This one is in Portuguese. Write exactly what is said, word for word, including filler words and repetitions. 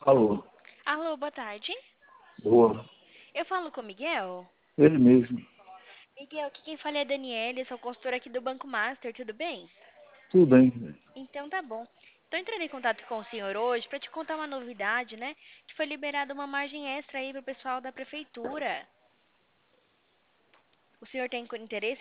Alô, Alô, boa tarde. boa. Eu falo com o Miguel. Ele mesmo. Miguel, aqui quem fala é a Daniele, sou consultora aqui do Banco Master, tudo bem? Tudo bem. Então tá bom. Estou entrando em contato com o senhor hoje para te contar uma novidade, né? Que foi liberada uma margem extra aí pro pessoal da prefeitura. O senhor tem co- interesse